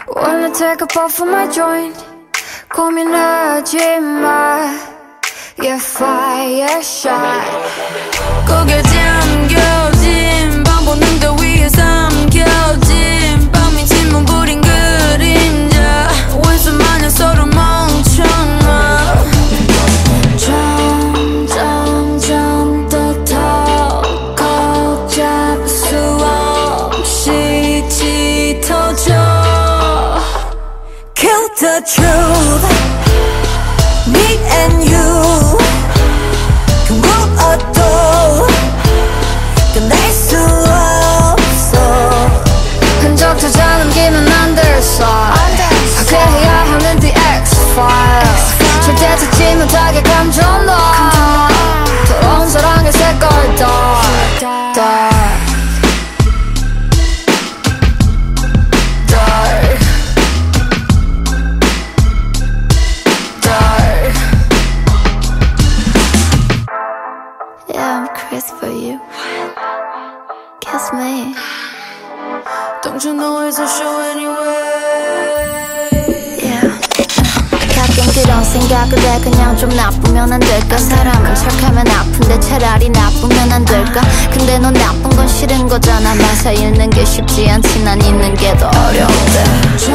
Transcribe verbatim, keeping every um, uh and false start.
Wanna take a puff of my joint 고민하지 마 Yeah, fire shot 고개 잠겨진 밤 보는 거 위에 삼켜진 밤이 침문 부린 그림자 왼손 마냥 서로 멍청아 점점 점 더 걷잡을 수 없이 짙어져 Kill the truth Me and you 그 무엇도 끝낼 수 없어 흔적도 잘 남기면 안 될 side 파괴해야 하는 the X-File 절대 찾지 못하게 감정 너 더러운 사랑의 색깔 dark dark dark dark Yeah, I'm crazy for you Kiss me Don't you know it's a show anyway 가끔 그런 생각을 해 그냥 좀 나쁘면 안 될까 사람은 착하면 아픈데 차라리 나쁘면 안 될까 근데 넌 나쁜 건 싫은 거잖아 맞아 잃는 게 쉽지 않지 난 잊는 게 더 어려운데